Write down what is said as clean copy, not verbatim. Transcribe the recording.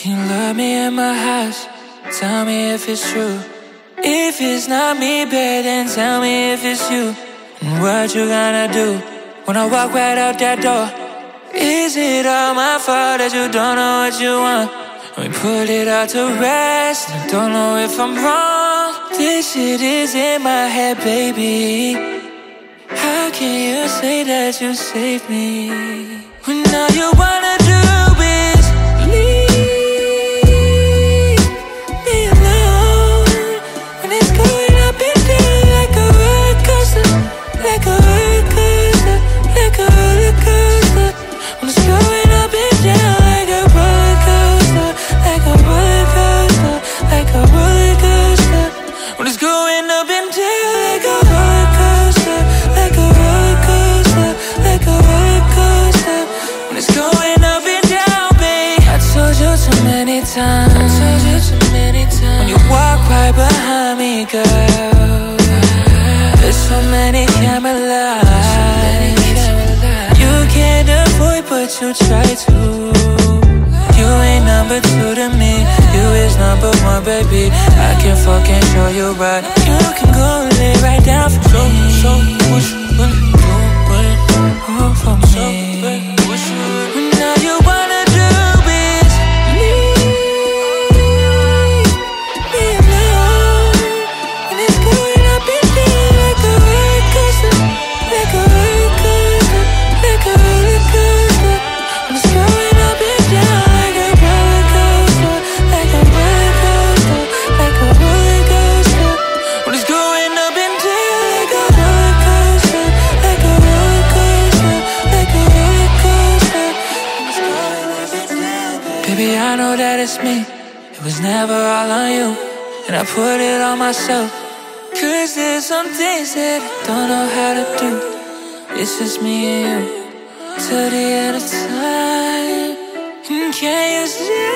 You love me in my house, tell me if it's true. If it's not me, babe, then tell me if it's you. And what you gonna do when I walk right out that door? Is it all my fault that you don't know what you want? We put it all to rest, I don't know if I'm wrong. This shit is in my head, baby. How can you say that you saved me when all you wanna do is leave me alone? When it's going up and down like a roller coaster, like a roller coaster, like a roller coaster. When it's going up and down like a roller coaster, like a roller coaster, like a roller coaster. When it's going up and down like a roller coaster, like a roller coaster, like a roller coaster. When it's going up and down, babe. I told you too many times, I told you too many times. When you walk right behind me, girl, there's so many camera lights. You can't avoid, but you try to. You ain't number two to me, you is number one, baby. I can fucking show you right. You can go and lay right down for me. So what you really doing? Oh, for me. When all you wanna do is leave me alone. When it's going up and down like a roller coaster, like a roller coaster, like a roller coaster. When it's going up and down like a roller coaster, like a roller coaster, like a roller coaster. When it's going up and down like a roller coaster, like a roller coaster, like a roller coaster. When it's going up and down, baby, I know that it's me. It was never all on you, and I put it on myself. 'Cause there's some things that I don't know how to do. It's just me and you till the end of time. And can you see